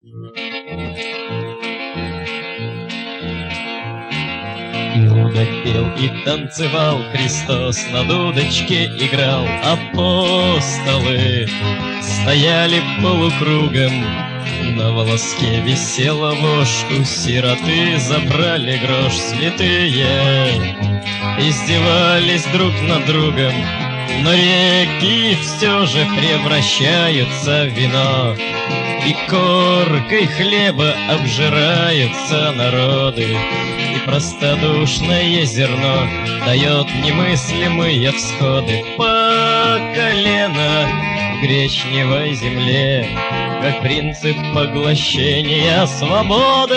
Иуда пел и танцевал, Христос на дудочке играл. Апостолы стояли полукругом, на волоске висела вошь, у сироты забрали грош. Святые издевались друг над другом, но реки все же превращаются в вино, и коркой хлеба обжираются народы, и простодушное зерно дает немыслимые всходы по колено в гречневой земле, как принцип поглощения свободы.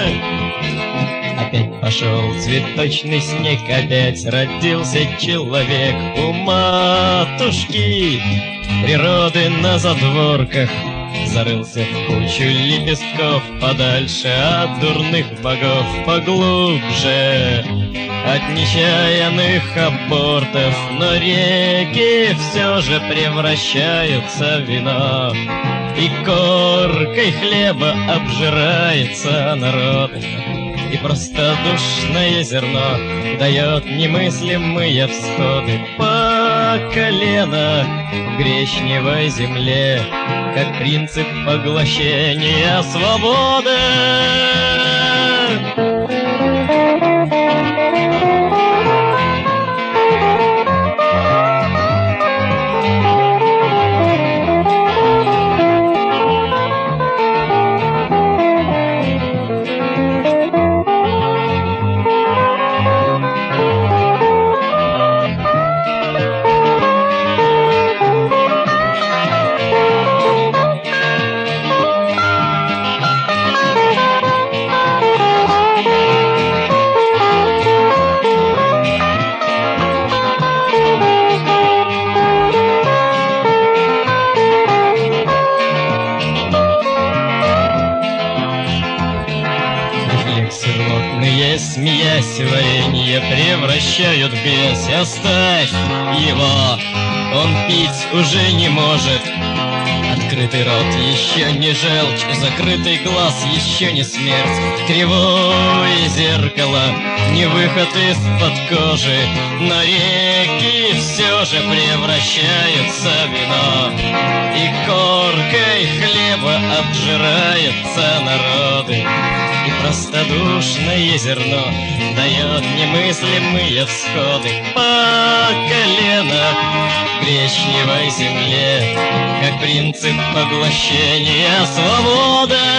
Опять пошел цветочный снег, опять родился человек у матушки природы на задворках. Зарылся в кучу лепестков подальше от дурных богов, поглубже от нечаянных абортов, но реки все же превращаются в вино, и коркой хлеба обжирается народ, и простодушное зерно дает немыслимые всходы по колено в гречневой земле, как принцип поглощения свободы. Смеясь, варенье превращают в грязь. Оставь его, он пить уже не может. Открытый рот еще не желчь, закрытый глаз еще не смерть. Кривое зеркало, не выход из-под кожи, но реки все же превращаются в вино, и коркой хлеба обжираются народы, и простодушное зерно дает немыслимые всходы по колено в гречневой земле, как принцип поглощения свободы.